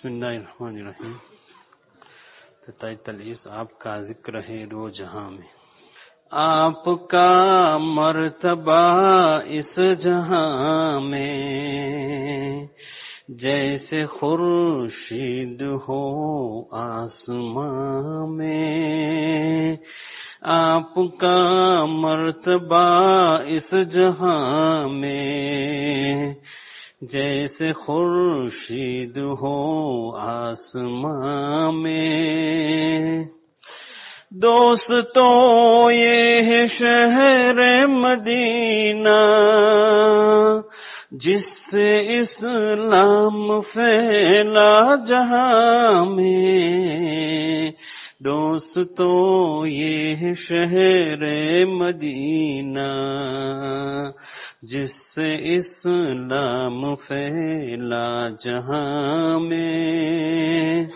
بسم اللہ الرحمن الرحیم. تلیس آپ کا ذکر ہے دو جہاں میں. آپ کا مرتبہ اس جہاں میں جیسے خورشید ہو آسمان میں. آپ کا مرتبہ اس جہاں میں جیسے خورشید ہو آسمان میں. دوستو یہ ہے شہر مدینہ جس سے اسلام پھیلا جہاں میں. دوستو یہ ہے شہر مدینہ جس سے اسلام پھیلا جہاں میں.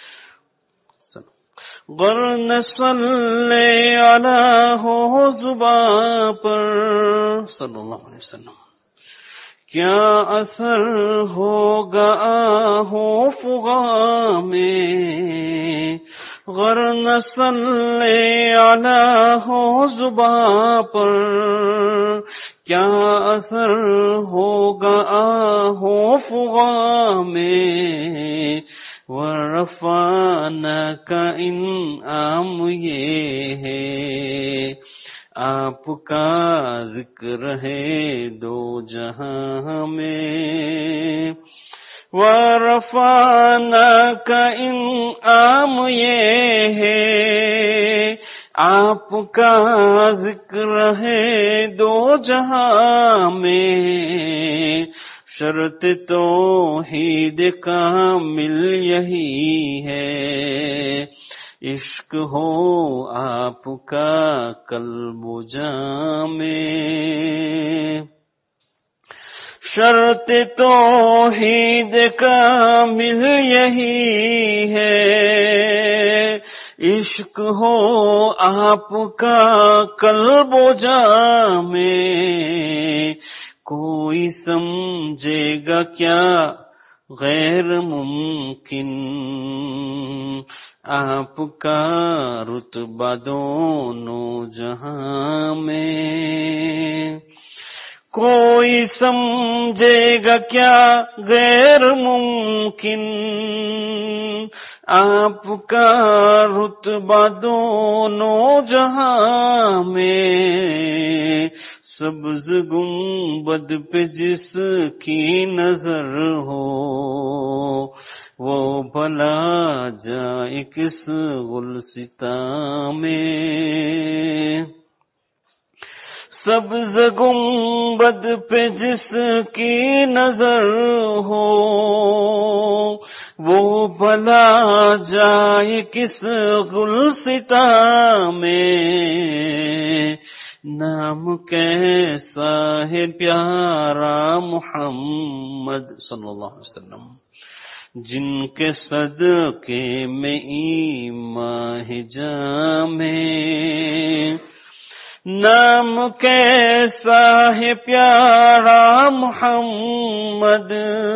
ورنہ صلی علی ہو زباں پر صلی اللہ علیہ وسلم کیا اثر ہوگا ہو فغاں میں. ورنہ صلی علی ہو زباں پر کیا اثر ہوگا ہو فغاں میں. ورفعنا کا انعام یہ ہے آپ کا ذکر ہے دو جہاں میں. ورفعنا کا انعام یہ ہے آپ کا ذکر ہے دو جہاں میں. شرط توحید کامل یہی ہے عشق ہو آپ کا قلب و جاں میں. شرط توحید کامل یہی ہے عشق ہو آپ کا قلب و جاں میں. کوئی سمجھے گا کیا غیر ممکن آپ کا رتبہ دونوں جہاں میں. کوئی سمجھے گا کیا غیر ممکن آپ کا رتبہ دونوں جہاں میں. سبز گنبد پہ جس کی نظر ہو وہ بھلا جائے کس گلستاں میں. سبز گنبد پہ جس کی نظر ہو وہ بھلا جائے کس گلستاں میں. نام کیسا ہے پیارا محمد صلی اللہ علیہ وسلم جن کے صدقے میں ایمان ہے جاں میں. نام کیسا ہے پیارا محمد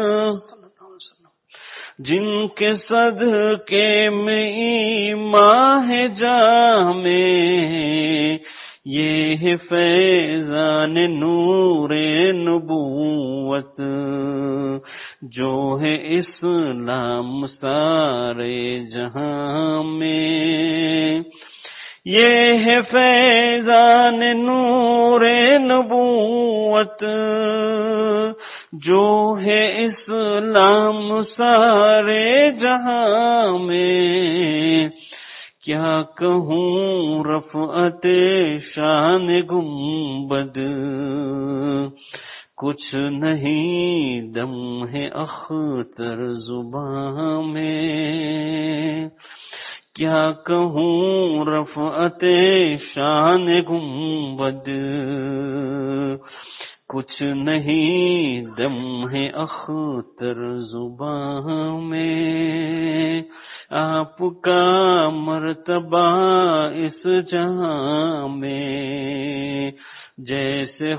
جن کے صدقے میں ایمان ہے جاں میں. یہ ہے فیضان نور نبوت جو ہے اسلام سارے جہاں میں. یہ ہے فیضان نور نبوت جو ہے اسلام سارے جہاں میں. کیا کہوں رفعت شان گنبد کچھ نہیں دم ہے اختر زباں میں. کیا کہوں رفعت شان گنبد کچھ نہیں دم ہے اختر زباں میں. آپ کا مرتبہ اس جہاں میں جیسے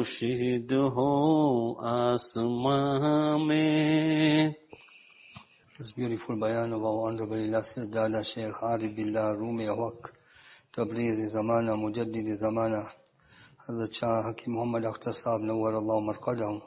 خورشید ہو آسمان میں. This beautiful bayan of our Honorable Illustrious Dada Sheikh Arif Billah Rumi Awak, Tabriz Zamana, Mujaddid Zamana, Hazrat Shah Hakim Muhammad Akhtar Sahab Nawar Allah Marqadahum.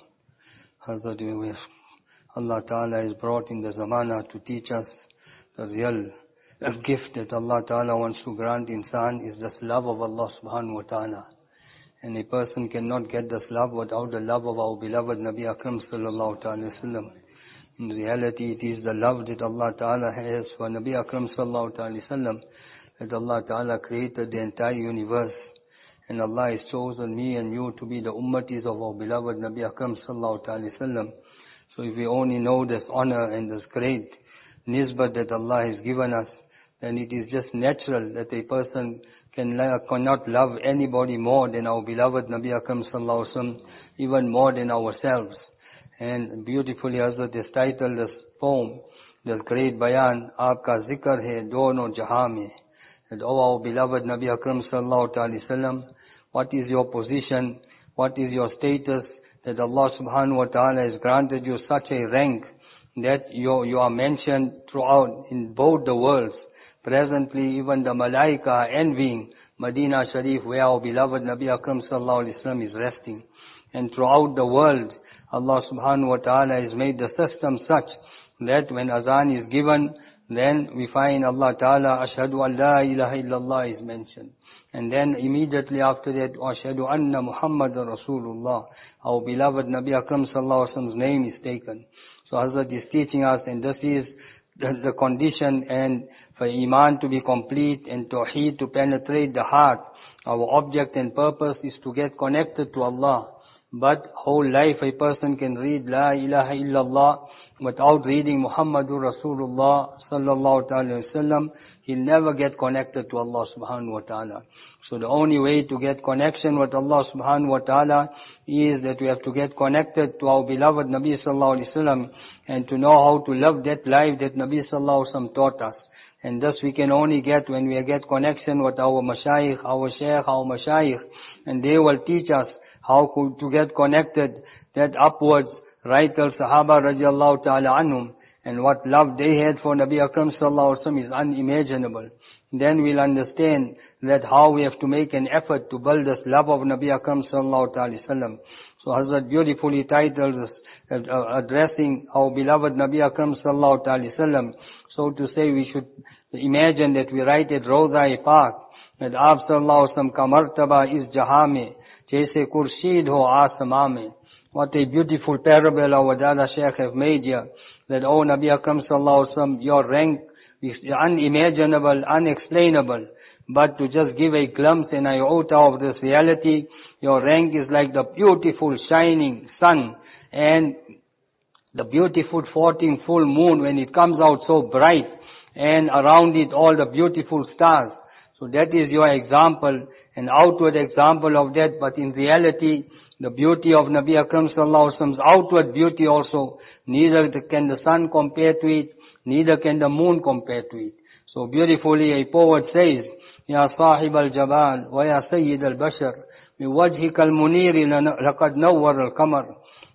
Hazrat, Allah Ta'ala is brought in the Zamana to teach us the real gift that Allah Ta'ala wants to grant insan is this love of Allah Subhanahu Wa Ta'ala. And a person cannot get this love without the love of our beloved Nabi Akram Sallallahu Ta'ala Wasallam. In reality, it is the love that Allah Ta'ala has for Nabi Akram Sallallahu Ta'ala Wasallam that Allah Ta'ala created the entire universe. And Allah has chosen me and you to be the ummatis of our beloved Nabi Akram Sallallahu Ta'ala Wasallam. So if we only know this honor and this great nisbat that Allah has given us, then it is just natural that a person cannot love anybody more than our beloved Nabi Akram Sallallahu Alaihi Wasallam, even more than ourselves. And beautifully Hazrat has titled this poem, this great bayan, Aapka zikr hai dono jahan mein. That, oh our beloved Nabi Akram Sallallahu Alaihi Wasallam, what is your position, what is your status, that Allah Subhanahu Wa Ta'ala has granted you such a rank that you are mentioned throughout in both the worlds. Presently, even the Malaika are envying Medina Sharif, where our beloved Nabi Akram Sallallahu Alaihi Wasallam is resting. And throughout the world, Allah Subhanahu Wa Ta'ala has made the system such that when azan is given, then we find Allah Ta'ala, Ashhadu an la ilaha illallah is mentioned. And then immediately after that, Ashhadu anna Muhammadan Rasulullah, our beloved Nabi Akram Sallallahu Alaihi Wasallam's name is taken. So Hazrat is teaching us, and this is the condition, and for Iman to be complete and Tawheed to penetrate the heart, our object and purpose is to get connected to Allah. But whole life a person can read La ilaha illallah without reading Muhammadur Rasulullah Sallallahu Alaihi Wasallam, he'll never get connected to Allah Subhanahu Wa Ta'ala. So the only way to get connection with Allah Subhanahu Wa Ta'ala is that we have to get connected to our beloved Nabi Sallallahu Alaihi Wasallam and to know how to live that life that Nabi Sallallahu Alaihi Wasallam taught us. And thus we can only get when we get connection with our mashayikh, our sheikh, our mashayikh, and they will teach us how to get connected, that upwards, right al Sahaba radiallahu ta'ala anhum, and what love they had for Nabi Akram Sallallahu Alaihi Wasallam is unimaginable. Then we'll understand that how we have to make an effort to build this love of Nabi Akram Sallallahu Alaihi Wasallam. So Hazrat beautifully titled this, addressing our beloved Nabi Akram Sallallahu Alaihi Wasallam. So to say, we should imagine that we write at Rawza-e-Pak, that Aap Sallallahu Alaihi Wasallam ka martaba is jahan mein, jaise kurshid ho asman mein. What a beautiful parable our Dada Sheikh have made here. That, oh Nabi Akram Sallallahu Alaihi Wasallam, your rank is unimaginable, unexplainable. But to just give a glimpse and iota of this reality, your rank is like the beautiful shining sun and the beautiful 14th full moon when it comes out so bright, and around it all the beautiful stars. So that is your example, an outward example of that. But in reality, the beauty of Nabi Akram Sallallahu Alaihi Wasallam's outward beauty also, neither can the sun compare to it, neither can the moon compare to it. So beautifully a poet says, Ya Sahib al-Jabal wa ya Sayyid al-Bashar, bi wajhika al-muniri laqad nawwar al-qamar,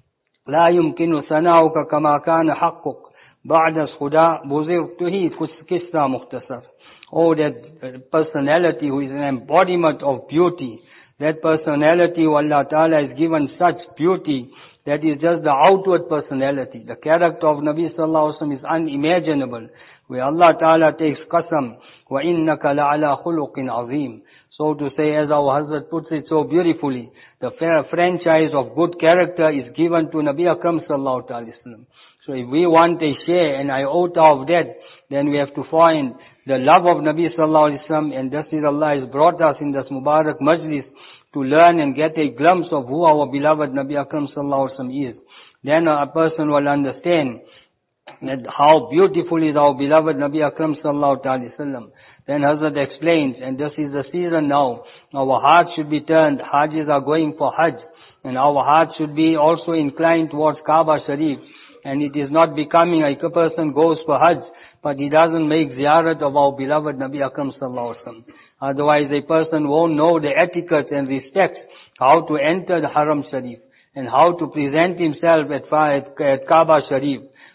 la yumkinu sana'uka kama kana haqquk, ba'da as-khuda buzirtuhi kisra mukhtasar. Oh, that personality who is an embodiment of beauty, that personality who Allah Ta'ala has given such beauty, that is just the outward personality. The character of Nabi Sallallahu Alaihi Wasallam is unimaginable. Where Allah Ta'ala takes qasam, وَإِنَّكَ لَعَلَى خُلُقٍ عَظِيمٍ. So to say, as our Hazrat puts it so beautifully, the franchise of good character is given to Nabi Akram Sallallahu Alaihi Wasallam. So if we want a share and iota of that, then we have to find the love of Nabi Sallallahu Alaihi Wasallam, and thus is Allah has brought us in this Mubarak Majlis to learn and get a glimpse of who our beloved Nabi Akram Sallallahu Alaihi Wasallam is. Then a person will understand that how beautiful is our beloved Nabi Akram Sallallahu Alaihi Wasallam. Then Hazrat explains, and this is the season now, our hearts should be turned, Hajis are going for Hajj, and our hearts should be also inclined towards Kaaba Sharif. And it is not becoming like a person goes for Hajj, but he doesn't make ziyarat of our beloved Nabi Akram Sallallahu Alaihi Wasallam. Otherwise a person won't know the etiquette and respect, how to enter the Haram Sharif, and how to present himself at Kaaba Sharif.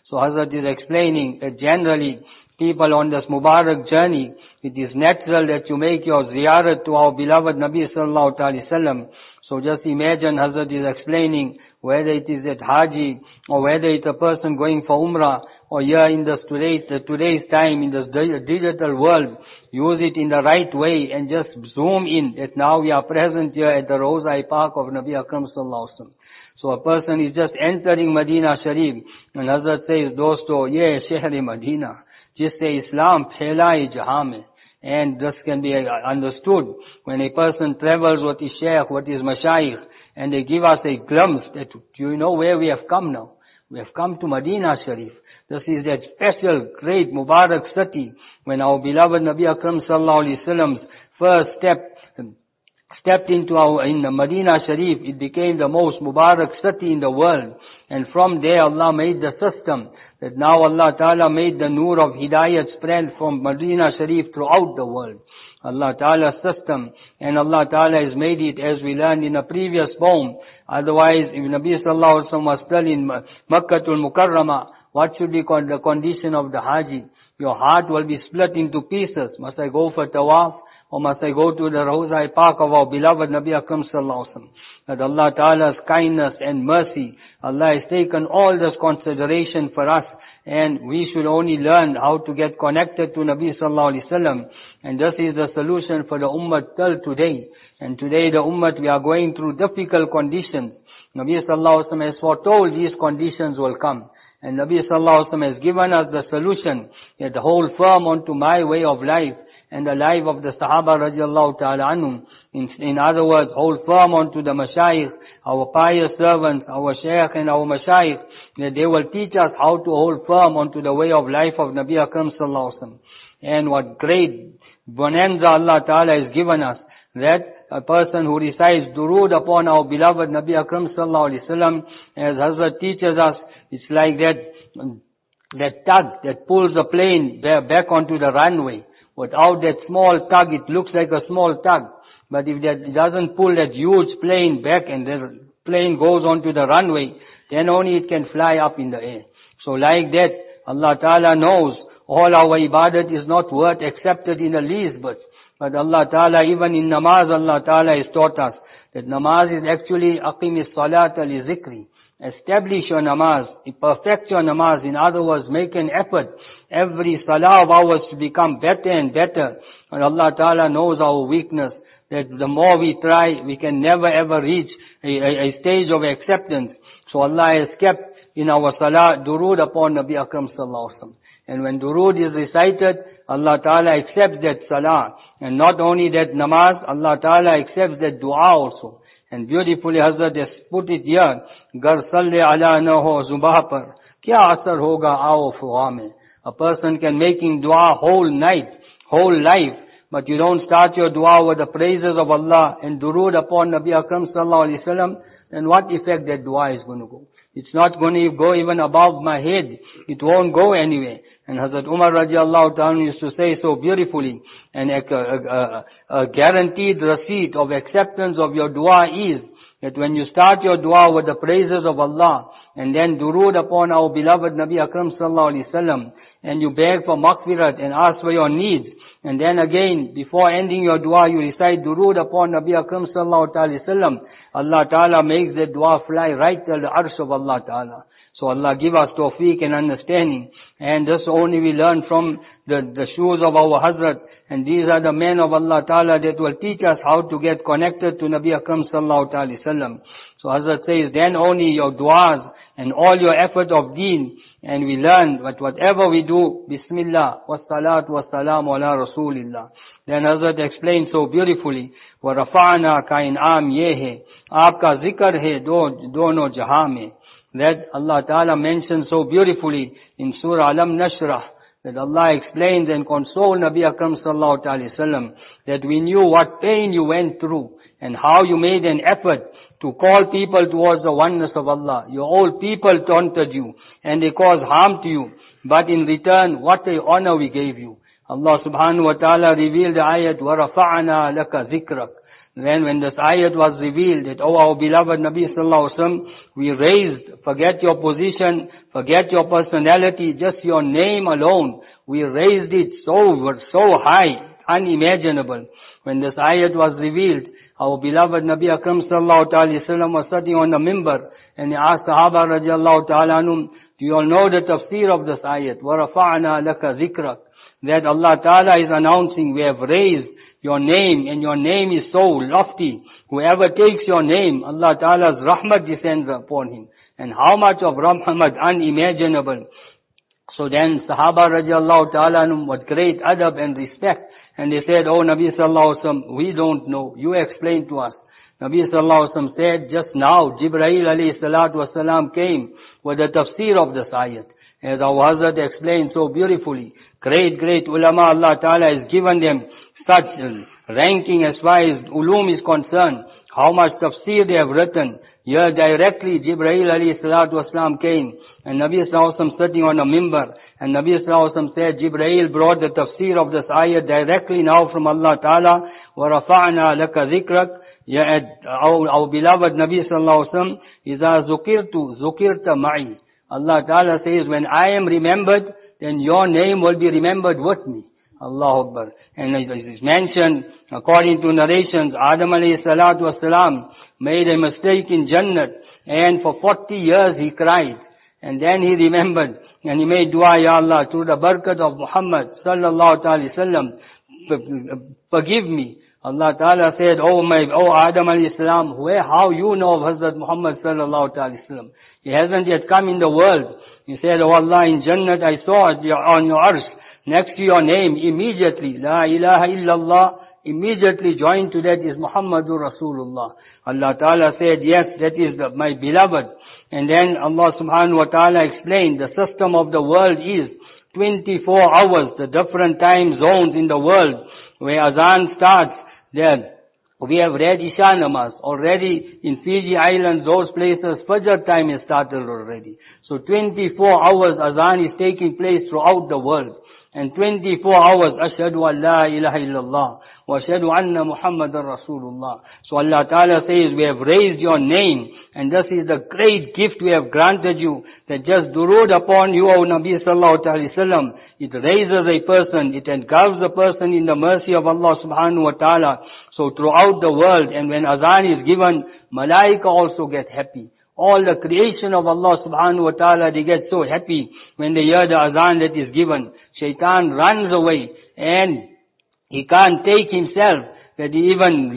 So Hazrat is explaining that generally people on this Mubarak journey, it is natural that you make your ziyarat to our beloved Nabi sallallahu alaihi wasallam. So just imagine Hazrat is explaining whether it is at Haji or whether it's a person going for Umrah or here in this today's time in this digital world, use it in the right way and just zoom in that now we are present here at the Rawza Park of Nabi Akram sallallahu alaihi wasallam. So a person is just entering Medina Sharif and Hazrat says, Dosto, ye Shehr Medina, jisse Islam phailai jahan mein. And this can be understood when a person travels with his sheikh, with his mashayikh, and they give us a glimpse that, do you know where we have come now? We have come to Medina Sharif. This is that special, great, Mubarak city when our beloved Nabi Akram sallallahu alaihi wasallam's first stepped into in the Medina Sharif. It became the most Mubarak city in the world. And from there Allah made the system that now Allah Ta'ala made the nur of Hidayat spread from Medina Sharif throughout the world. Allah Ta'ala's system, and Allah Ta'ala has made it as we learned in a previous poem. Otherwise, if Nabi Sallallahu Alaihi Wasallam was still in Makkatul Mukarramah, what should be the condition of the Haji? Your heart will be split into pieces. Must I go for tawaf? Or must I go to the Rawza Park of our beloved Nabi Akram sallallahu alaihi wasallam? That Allah Ta'ala's kindness and mercy, Allah has taken all this consideration for us, and we should only learn how to get connected to Nabi sallallahu alaihi wasallam. And this is the solution for the ummah till today. And today the ummah, we are going through difficult conditions. Nabi sallallahu alaihi wasallam has foretold these conditions will come. And Nabi sallallahu alaihi wasallam has given us the solution that hold firm onto my way of life and the life of the Sahaba radiallahu ta'ala anhum. In other words, hold firm onto the Mashayikh, our pious servants, our Shaykh and our Mashayikh, that they will teach us how to hold firm onto the way of life of Nabi Akram sallallahu alaihi wasallam. And what great bonanza Allah Ta'ala has given us, that a person who recites durood upon our beloved Nabi Akram sallallahu alaihi wasallam, as Hazrat teaches us, it's like that tug that pulls the plane back onto the runway. Without that small tug, it looks like a small tug. But if it doesn't pull that huge plane back and the plane goes onto the runway, then only it can fly up in the air. So like that, Allah Ta'ala knows all our ibadat is not worth accepted in the least bit. But Allah Ta'ala, even in namaz, Allah Ta'ala has taught us that namaz is actually aqimis salata li zikri. Establish your namaz, perfect your namaz. In other words, make an effort. Every salah of ours to become better and better. And Allah Ta'ala knows our weakness, that the more we try, we can never ever reach a stage of acceptance. So Allah has kept in our salah durood upon Nabi Akram sallallahu alaihi wasallam. And when durood is recited, Allah Ta'ala accepts that salah. And not only that namaz, Allah Ta'ala accepts that dua also. And beautifully Hazrat has put it here, Gar salle ala na ho zubah par, kya asar hoga aao fuha mein. A person can making dua whole night, whole life, but you don't start your dua with the praises of Allah and durood upon Nabi Akram sallallahu alaihi wasallam, then what effect that dua is going to go? It's not going to go even above my head. It won't go anywhere. And Hazrat Umar radiallahu ta'ala used to say so beautifully, and a guaranteed receipt of acceptance of your dua is that when you start your dua with the praises of Allah, and then durood upon our beloved Nabi Akram sallallahu alaihi wasallam, and you beg for maghfirat and ask for your needs, and then again, before ending your dua, you recite durood upon Nabi Akram sallallahu alaihi wasallam, Allah Ta'ala makes that dua fly right till the arsh of Allah Ta'ala. So Allah give us tawfiq and understanding. And this only we learn from the shoes of our Hazrat. And these are the men of Allah Ta'ala that will teach us how to get connected to Nabi Akram sallallahu alaihi wasallam. So Hazrat says, then only your du'as and all your effort of deen, and we learn that whatever we do, Bismillah, wassalatu wassalamu ala Rasulillah. Then Hazrat explained so beautifully, وَرَفَعْنَا كَإِنْعَامْ يَهِ hai, aapka zikr hai dono jahan mein. That Allah Ta'ala mentions so beautifully in Surah Alam Nashrah, that Allah explains and consoles Nabi Akram sallallahu alaihi wasallam, that we knew what pain you went through and how you made an effort to call people towards the oneness of Allah. Your old people taunted you and they caused harm to you. But in return, what a honor we gave you. Allah subhanahu wa ta'ala revealed the ayat, وَرَفَعْنَا لَكَ ذِكْرَكَ, Then when this ayat was revealed that, oh our beloved Nabi sallallahu alaihi wasallam, we raised, forget your position, forget your personality, just your name alone. We raised it so high, unimaginable. When this ayat was revealed, our beloved Nabi Akram sallallahu alaihi wasallam was sitting on the mimbar, and he asked Sahaba radiallahu ta'ala anhum, do you all know the tafsir of this ayat? وَرَفَعْنَا لَكَ ذِكْرَكَ. That Allah Ta'ala is announcing, we have raised your name, and your name is so lofty. Whoever takes your name, Allah Ta'ala's rahmat descends upon him. And how much of rahmat, unimaginable. So then Sahaba radiallahu ta'ala anhum with great adab and respect, and they said, oh Nabi sallallahu alaihi wasallam, we don't know, you explain to us. Nabi sallallahu alaihi wasallam said, just now Jibreel alayhi salatu wasalam came with the tafsir of this ayat. As our Hazrat explained so beautifully, great ulama, Allah Ta'ala has given them such ranking as far as ulum is concerned, how much tafsir they have written. Here directly Jibreel alayhi salatu wasalam came, and Nabi sallallahu alaihi wasallam sitting on a mimbar, and Nabi sallallahu alaihi wasallam said, Jibreel brought the tafsir of this ayat directly now from Allah Ta'ala, وَرَفَعْنَا لَكَ ذِكْرَكَ. Yeah, our beloved Nabi sallallahu alaihi wasallam, إِذَا ذُكِرْتُ ذُكِرْتَ مَعِي. Allah Ta'ala says, when I am remembered, then your name will be remembered with me. Allahu Akbar. And it is mentioned, according to narrations, Adam alayhi salatu wasalam made a mistake in Jannat, and for 40 years he cried. And then he remembered, and he made dua, Ya Allah, through the barakat of Muhammad sallallahu alayhi wasallam, forgive me. Allah Ta'ala said, oh Adam alayhi salam, how you know of Hazrat Muhammad sallallahu alayhi wasallam? He hasn't yet come in the world. He said, oh Allah, in Jannat I saw it on your arsh, next to your name, immediately, La ilaha illallah, immediately joined to that is Muhammadur Rasulullah. Allah Ta'ala said, yes, that is my beloved. And then Allah subhanahu wa ta'ala explained, the system of the world is 24 hours, the different time zones in the world, where azan starts, there. We have read Isha Namaz already in Fiji Islands, those places, Fajr time has started already. So 24 hours azan is taking place throughout the world. And 24 hours, Ashhadu an la ilaha illallah, wa ashhadu anna Muhammadan Rasulullah. So Allah Ta'ala says, we have raised your name, and this is the great gift we have granted you, that just durood upon you, O Nabi sallallahu alayhi wasallam, it raises a person, it engulfs a person in the mercy of Allah subhanahu wa ta'ala. So throughout the world, and when azan is given, malaika also get happy. All the creation of Allah subhanahu wa ta'ala, they get so happy when they hear the azan that is given. Shaitan runs away, and he can't take himself, that he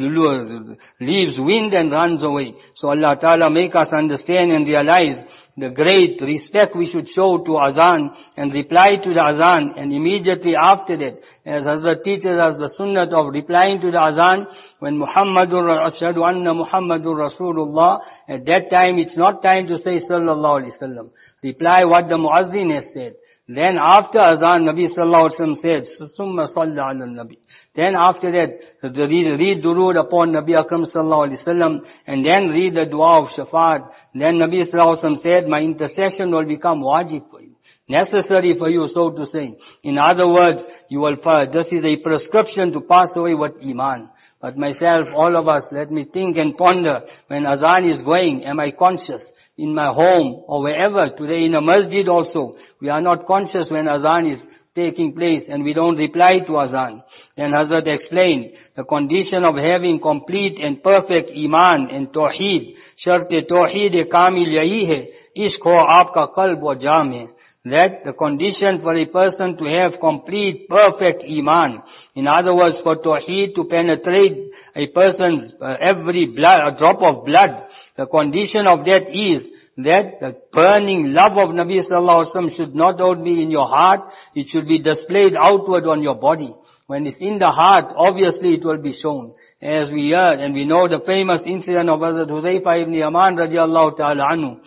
even leaves wind and runs away. So Allah Ta'ala make us understand and realize the great respect we should show to azan, and reply to the azan, and immediately after that, as Hazrat teaches us the sunnah of replying to the azan, when Ashhadu anna Muhammadur Rasulullah, at that time it's not time to say sallallahu alaihi wasallam. Reply what the muazzin has said. Then after azan, Nabi sallallahu alaihi wasallam said, Summa salla ala nabi. Then after that, read durood upon Nabi Akram sallallahu alaihi wasallam, and then read the dua of shafaat. Then Nabi sallallahu alaihi wasallam said, my intercession will become wajib for you, necessary for you, so to say. In other words, you will this is a prescription to pass away with iman. But myself, all of us, let me think and ponder, when azan is going, am I conscious? In my home or wherever, today in a masjid also, we are not conscious when azan is taking place, and we don't reply to azan. Then Hazrat explained the condition of having complete and perfect iman and tawheed. Shart-e tawheed kamil yahi hai, ishq ho aapka qalb wa jam hai. That the condition for a person to have complete, perfect iman. In other words, for tawheed to penetrate a person's every blood, a drop of blood, the condition of that is that the burning love of Nabi sallallahu alaihi wasallam should not only be in your heart, it should be displayed outward on your body. When it's in the heart, obviously it will be shown. As we heard, and we know the famous incident of Hazrat Huzaifa ibn Yaman radiallahu ta'ala anhu,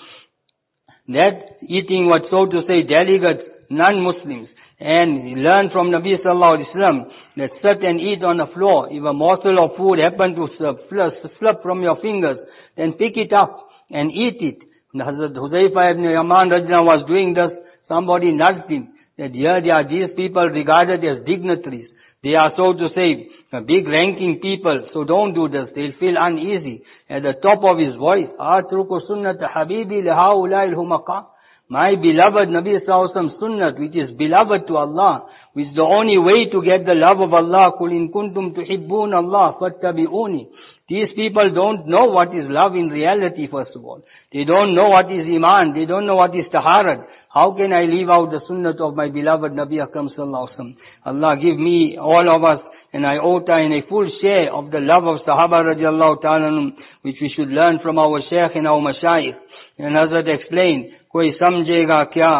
that eating what, so to say, delegates, non-Muslims, and he learned from Nabi sallallahu alaihi wasallam that sit and eat on the floor. If a morsel of food happen to slip from your fingers, then pick it up and eat it. And Hazrat Huzaifa ibn Yaman radiallahu was doing this. Somebody nudged him that here they are these people regarded as dignitaries. They are, so to say, big ranking people, so don't do this. They'll feel uneasy. At the top of his voice, Atruku sunnat habibi lihaulai al-humaqah. My beloved Nabi Sallallahu Alaihi Wasallam sunnat, which is beloved to Allah, which is the only way to get the love of Allah. Qul in kuntum tuhibbun Allah fattabi'uni. These people don't know what is love in reality, first of all. They don't know what is Iman. They don't know what is Taharat. How can I leave out the sunnat of my beloved Nabi Akram Sallallahu Alaihi Wasallam? Allah give me, all of us, and iota in a full share of the love of Sahaba radiallahu ta'ala, which we should learn from our Shaykh and our Mashayikh. And Hazrat explained, कोई समझेगा क्या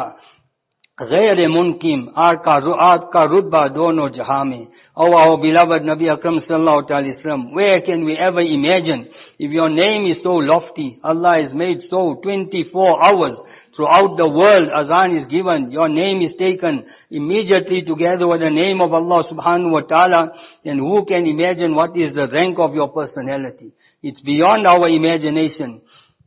गैर मुनकिम आपका रुतबा दोनों जहां में. Oh, our beloved Nabi Akram Sallallahu Alaihi Wasallam, where can we ever imagine, if your name is so lofty, Allah has made so 24 hours throughout the world, azan is given, your name is taken immediately together with the name of Allah subhanahu wa ta'ala, then who can imagine what is the rank of your personality? It's beyond our imagination.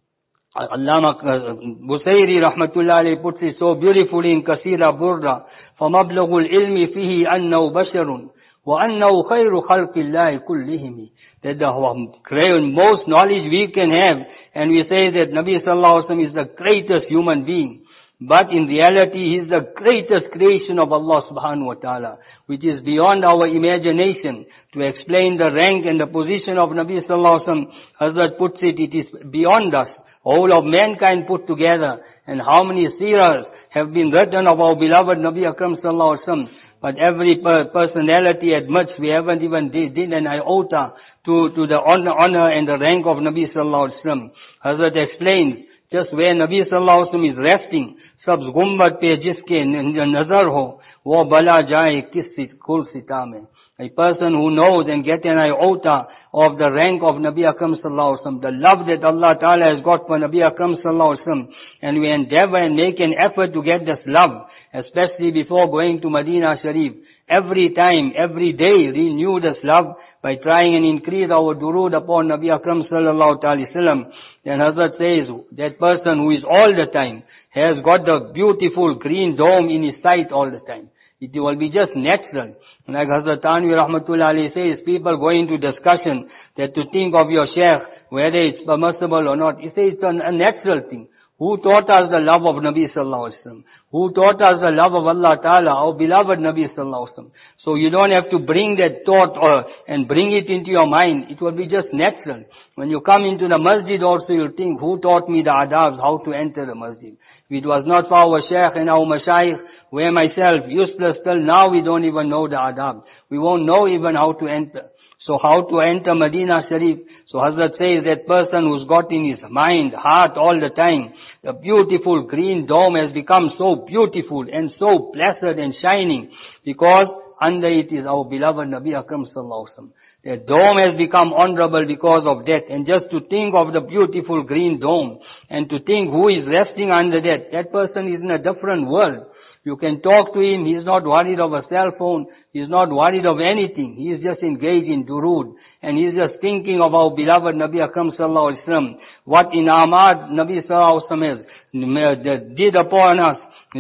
Allama Busayri rahmatullah alayhi puts it so beautifully in Kasira Burda, فَمَبْلَغُ الْإِلْمِ فِيهِ أَنَّهُ بَشَرٌ وَأَنَّهُ خَيْرُ خَلْقِ اللَّهِ كُلِّهِمِ. That the most knowledge we can have, and we say that Nabi Sallallahu Alaihi Wasallam is the greatest human being. But in reality, he is the greatest creation of Allah subhanahu wa ta'ala, which is beyond our imagination. To explain the rank and the position of Nabi Sallallahu Alaihi Wasallam, Hazrat puts it, it is beyond us. Whole of mankind put together, and how many seerahs have been written of our beloved Nabi Akram Sallallahu Alaihi Wasallam. But every personality admits we haven't even did an iota to the honor and the rank of Nabi Sallallahu Alaihi Wasallam. Hazrat explains, just where Nabi Sallallahu Alaihi Wasallam is resting, sabz gumbat pe jiske nazar ho, wo bala jaye kis kul sita mein. A person who knows and gets an iota of the rank of Nabi Akram Sallallahu Alaihi Wasallam, the love that Allah Ta'ala has got for Nabi Akram Sallallahu Alaihi Wasallam, and we endeavor and make an effort to get this love, especially before going to Medina Sharif. Every time, every day, renew this love by trying and increase our durood upon Nabi Akram Sallallahu Alaihi Wasallam. Then Hazrat says, that person who is all the time, has got the beautiful green dome in his sight all the time. It will be just natural. Like Hazrat Tanvi Rahmatullah Alayhi says, people go into discussion that to think of your Shaykh, whether it's permissible or not. He says it's a natural thing. Who taught us the love of Nabi Sallallahu Alaihi Wasallam? Who taught us the love of Allah Ta'ala, our beloved Nabi Sallallahu Alaihi Wasallam? So you don't have to bring that thought and bring it into your mind. It will be just natural. When you come into the masjid also, you'll think, who taught me the adabs, how to enter the masjid? If it was not for our Shaykh and our Mashayikh, where myself, useless till now, we don't even know the adab. We won't know even how to enter. So how to enter Medina Sharif? So Hazrat says that person who's got in his mind, heart all the time, the beautiful green dome has become so beautiful and so blessed and shining, because under it is our beloved Nabi Akram Sallallahu Alaihi Wasallam. The dome has become honorable because of that. And just to think of the beautiful green dome, and to think who is resting under that, that person is in a different world. You can talk to him, he is not worried of a cell phone, he is not worried of anything. He is just engaged in durood, and he is just thinking of our beloved Nabi Akram Sallallahu Alaihi Wasallam. What inamat Nabi Sallallahu Alaihi Wasallam did upon us.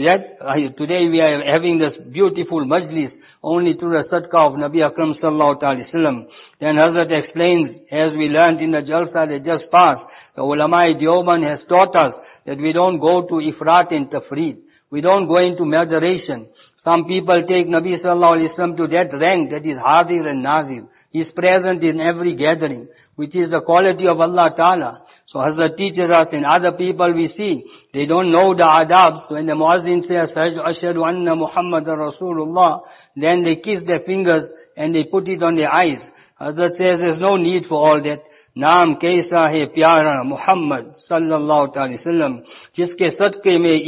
That today we are having this beautiful majlis only through the sadaqah of Nabi Akram Sallallahu Alaihi Wasallam. Then Hazrat explains, as we learned in the Jalsa that just passed, the ulama-e Deoband has taught us that we don't go to ifrat and tafreed. We don't go into moderation. Some people take Nabi Sallallahu Alaihi Wasallam to that rank that is Hadir and Nazir. He is present in every gathering, which is the quality of Allah Ta'ala. So Hazrat teaches us, and other people we see, they don't know the adab. So when the Muazzin says, Ashhadu anna Muhammadan Rasulullah, then they kiss their fingers and they put it on their eyes. Hazrat says there's no need for all that. Naam kaisa hai pyara Muhammad sallallahu alaihi wasallam, jiske sadke mein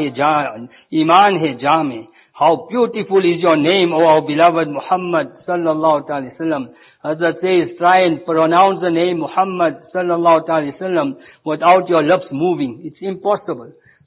iman hai jame. How beautiful is your name, O our beloved Muhammad sallallahu alaihi wasallam. Hazrat says, try and pronounce the name Muhammad sallallahu alaihi wasallam without your lips moving. It's impossible.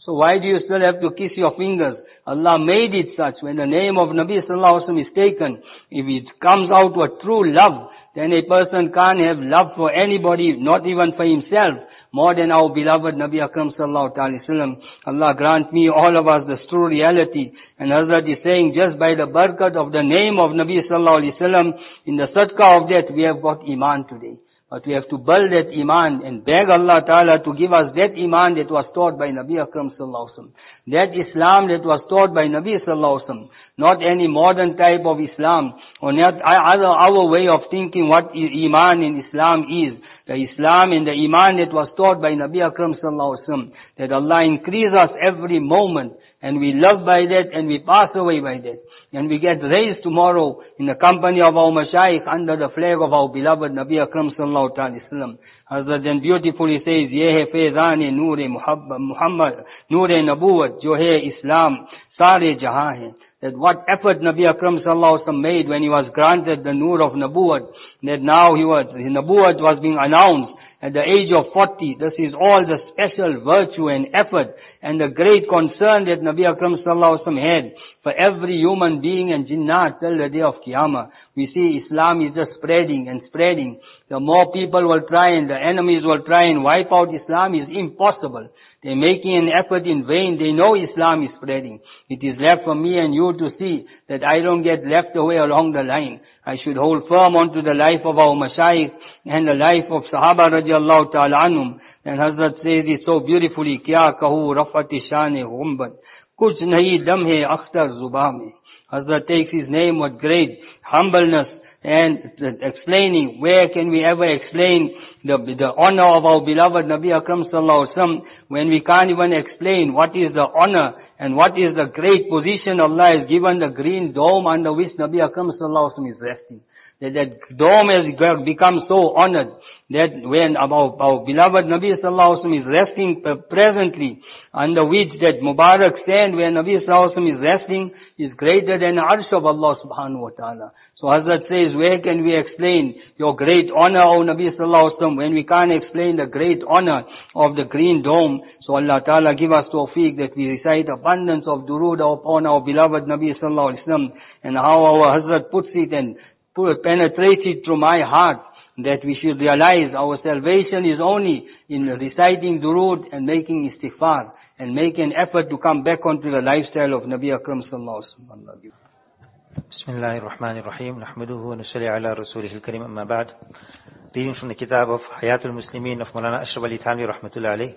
So why do you still have to kiss your fingers? Allah made it such. When the name of Nabi sallallahu alaihi wasallam is taken, if it comes out to a true love, then a person can't have love for anybody, not even for himself, more than our beloved Nabi Akram sallallahu alaihi wasallam. Allah grant me, all of us, this true reality. And Hazrat is saying, just by the barakat of the name of Nabi sallallahu alaihi wasallam, in the sadaqah of that, we have got iman today. But we have to build that iman and beg Allah Ta'ala to give us that iman that was taught by Nabi Akram sallallahu alaihi wasallam. That Islam that was taught by Nabi sallallahu alaihi wasallam. Not any modern type of Islam, or not our way of thinking what iman in Islam is. The Islam and the iman that was taught by Nabi Akram sallallahu alaihi wasallam. That Allah increase us every moment, and we live by that, and we pass away by that. And we get raised tomorrow in the company of our mashayikh under the flag of our beloved Nabi Akram sallallahu alaihi wasallam. Hazrat then beautifully says, Ye hai faizan-e noor-e Muhammad, noor-e nabuwat, jo hai Islam, sare jahan hai. That what effort Nabi Akram sallallahu alaihi wasallam made when he was granted the noor of nabuwat, that now his nabuwat was being announced at the age of 40. This is all the special virtue and effort and the great concern that Nabi Akram sallallahu alaihi wasallam had for every human being and jinnat till the day of Qiyamah. We see Islam is just spreading and spreading. The more people will try and the enemies will try and wipe out Islam is impossible. They're making an effort in vain. They know Islam is spreading. It is left for me and you to see that I don't get left away along the line. I should hold firm onto the life of our mashayikh and the life of Sahaba radiallahu ta'ala anhum. And Hazrat says it so beautifully, Kya kahu rafati shane humbat, kuch nahi dam hai akhtar zubah mein. Hazrat takes his name with great humbleness and explaining, where can we ever explain the honor of our beloved Nabi Akram sallallahu alaihi wasallam when we can't even explain what is the honor and what is the great position Allah has given the green dome under which Nabi Akram sallallahu alaihi wasallam is resting. That dome has become so honored that when our beloved Nabi sallallahu alaihi wasallam is resting presently, under which that Mubarak stand where Nabi sallallahu alaihi wasallam is resting is greater than the arsh of Allah subhanahu wa ta'ala. So Hazrat says, where can we explain your great honor, O Nabi sallallahu alaihi wasallam, when we can't explain the great honor of the green dome? So Allah Ta'ala give us tawfiq that we recite abundance of durood upon our beloved Nabi sallallahu alaihi wasallam, and how our Hazrat puts it and penetrates it through my heart, that we should realize our salvation is only in reciting durood and making istighfar and making an effort to come back onto the lifestyle of Nabi Akram sallallahu alaihi wasallam. Bismillahir Rahmanir Rahim. Nahmaduhu wa nusalli ala rasulihil kareem, amma ba'd. Reading from the kitab of Hayatul Muslimin of Maulana Ashraf Ali Thanvi rahmatullahi alayh.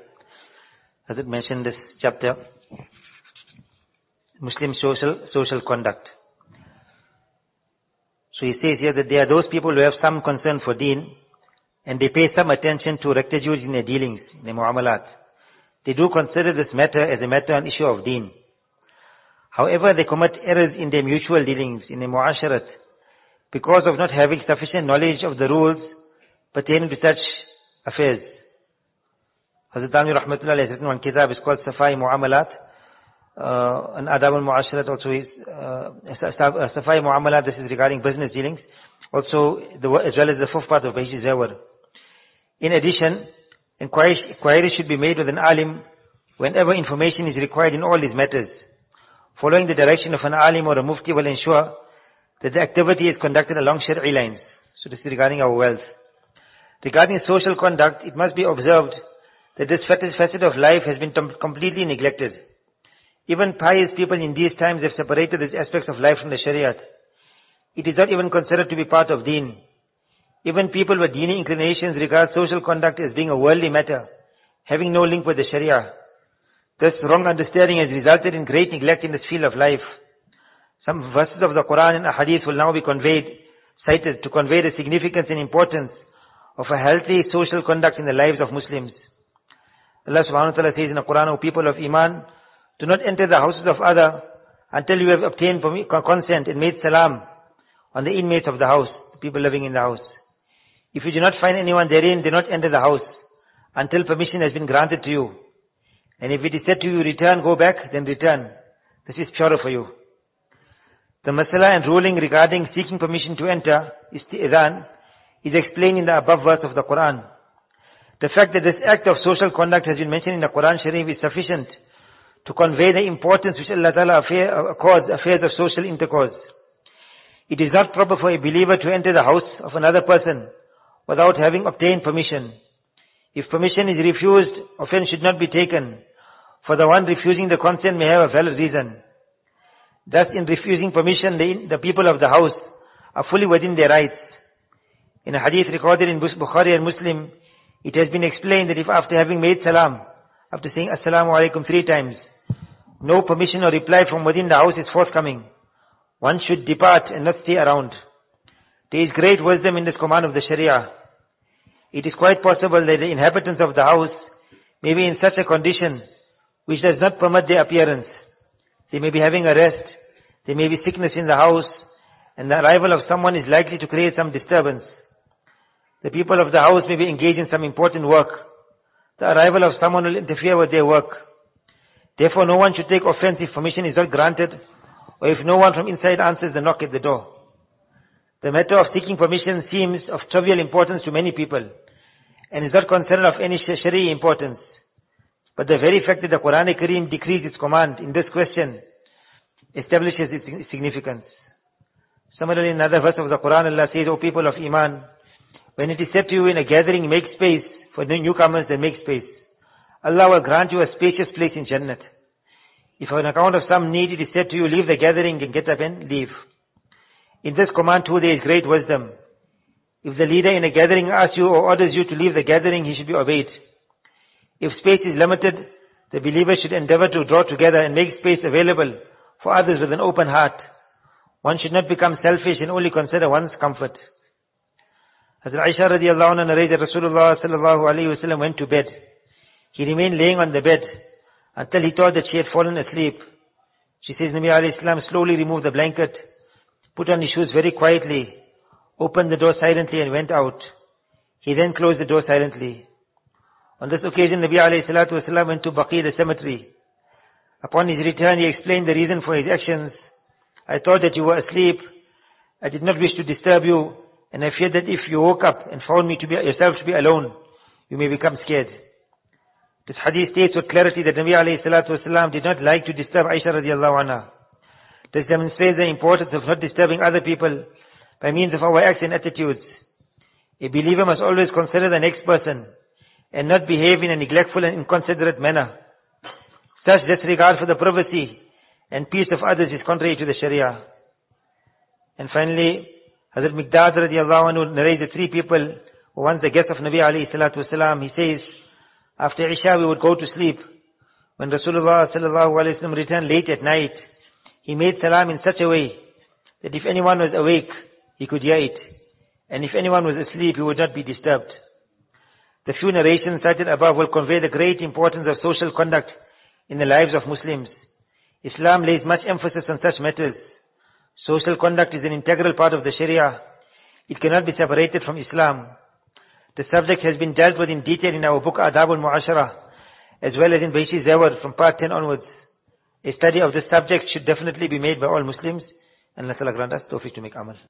As it mentioned this chapter, Muslim social conduct. So he says here that there are those people who have some concern for deen and they pay some attention to rectitude in their dealings, in their muamalat. They do consider this matter as a matter and issue of deen. However, they commit errors in their mutual dealings, in their muasharat, because of not having sufficient knowledge of the rules pertaining to such affairs. Hazrat Thanvi rahmatullahi has written one kitab, it's called Safai Muamalat. And Adab al-Muasharat also is, Safai Muamalat, this is regarding business dealings. Also, as well as the fourth part of Bahij Zawar. In addition, inquiry should be made with an alim whenever information is required in all these matters. Following the direction of an alim or a mufti will ensure that the activity is conducted along Shari'i lines. So this is regarding our wealth. Regarding social conduct, it must be observed that this facet of life has been completely neglected. Even pious people in these times have separated these aspects of life from the Shariat. It is not even considered to be part of deen. Even people with deeni inclinations regard social conduct as being a worldly matter, having no link with the Sharia. This wrong understanding has resulted in great neglect in this field of life. Some verses of the Quran and Hadith will now be cited to convey the significance and importance of a healthy social conduct in the lives of Muslims. Allah subhanahu wa ta'ala says in the Quran, O people of Iman, do not enter the houses of other until you have obtained consent and made salam on the inmates of the house, the people living in the house. If you do not find anyone therein, do not enter the house until permission has been granted to you. And if it is said to you, return, go back, then return. This is purer for you. The masala and ruling regarding seeking permission to enter, isti'adhan, is explained in the above verse of the Quran. The fact that this act of social conduct has been mentioned in the Quran Sharif is sufficient to convey the importance which Allah Ta'ala accords affairs of social intercourse. It is not proper for a believer to enter the house of another person without having obtained permission. If permission is refused, offense should not be taken, for the one refusing the consent may have a valid reason. Thus, in refusing permission, the people of the house are fully within their rights. In a hadith recorded in Bukhari and Muslim, it has been explained that if after having made salam, after saying Assalamu alaikum 3 times, no permission or reply from within the house is forthcoming, one should depart and not stay around. There is great wisdom in this command of the Sharia. It is quite possible that the inhabitants of the house may be in such a condition which does not permit their appearance. They may be having a rest, there may be sickness in the house, and the arrival of someone is likely to create some disturbance. The people of the house may be engaged in some important work. The arrival of someone will interfere with their work. Therefore, no one should take offense if permission is not granted, or if no one from inside answers the knock at the door. The matter of seeking permission seems of trivial importance to many people, and is not considered of any Sharia importance. But the very fact that the Quran Kareem decrees its command in this question establishes its significance. Similarly, in another verse of the Quran, Allah says, O people of Iman, when it is said to you in a gathering, make space for the newcomers, then make space. Allah will grant you a spacious place in Jannat. If on account of some need it is said to you, leave the gathering and get up and leave. In this command too there is great wisdom. If the leader in a gathering asks you or orders you to leave the gathering, he should be obeyed. If space is limited, the believer should endeavor to draw together and make space available for others with an open heart. One should not become selfish and only consider one's comfort. Hazrat Aisha radiallahu anha narrated that Rasulullah sallallahu alayhi wa sallam went to bed. He remained laying on the bed until he thought that she had fallen asleep. She says, Nabi alayhi salam slowly removed the blanket, put on his shoes very quietly, opened the door silently and went out. He then closed the door silently. On this occasion, Nabi alayhi salatu wasalam went to Baqi, the cemetery. Upon his return, he explained the reason for his actions. I thought that you were asleep. I did not wish to disturb you, and I feared that if you woke up and found me yourself to be alone, you may become scared. This hadith states with clarity that Nabi alayhi salatu wasalam did not like to disturb Aisha radiallahu anha. This demonstrates the importance of not disturbing other people by means of our acts and attitudes. A believer must always consider the next person and not behave in a neglectful and inconsiderate manner. Such disregard for the privacy and peace of others is contrary to the Sharia. And finally, Hazrat Miqdad radiallahu anhu narrates the 3 people who once the guests of Nabi alayhi salatu wasalam. He says, after Isha we would go to sleep. When Rasulullah sallallahu alayhi wasallam returned late at night, he made salam in such a way that if anyone was awake, he could hear it. And if anyone was asleep, he would not be disturbed. The few narrations cited above will convey the great importance of social conduct in the lives of Muslims. Islam lays much emphasis on such matters. Social conduct is an integral part of the Sharia. It cannot be separated from Islam. The subject has been dealt with in detail in our book Adab al-Mu'ashara, as well as in Baishi Zawar from part 10 onwards. A study of this subject should definitely be made by all Muslims, and Allah Ta'ala grant us tawfiq to make amal.